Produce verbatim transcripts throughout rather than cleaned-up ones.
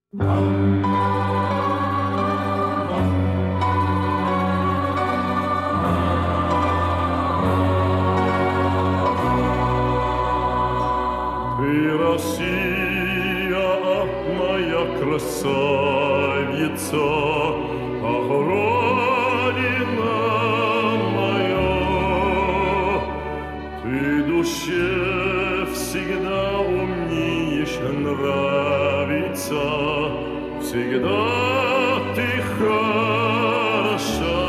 Ты, Россия, моя красавица, ах, Родина моя, ты душе всегда умнеешь, нравится, всегда ты хороша,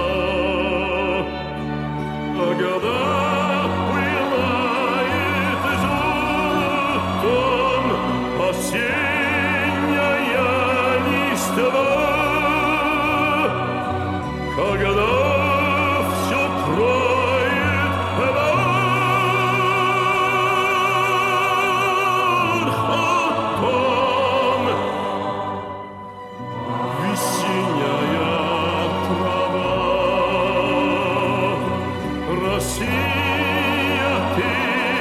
а года пылает золотом осенняя листва, когда все кроет бархатом. Весенняя трава, Россия, ты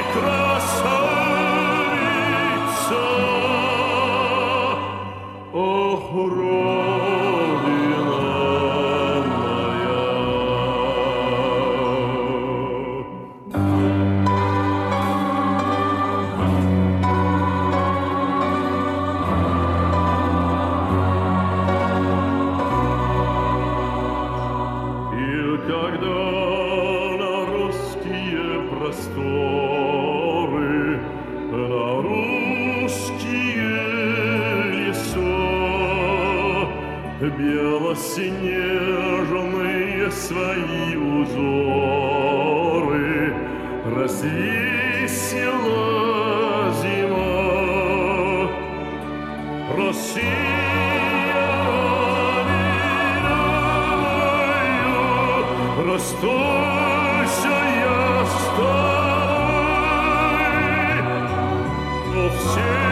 красавица, ох, Родина моя. И когда на русские просторы, на русские леса белоснежные свои узоры развесила зима, Россия, расстойся я с тобой, но все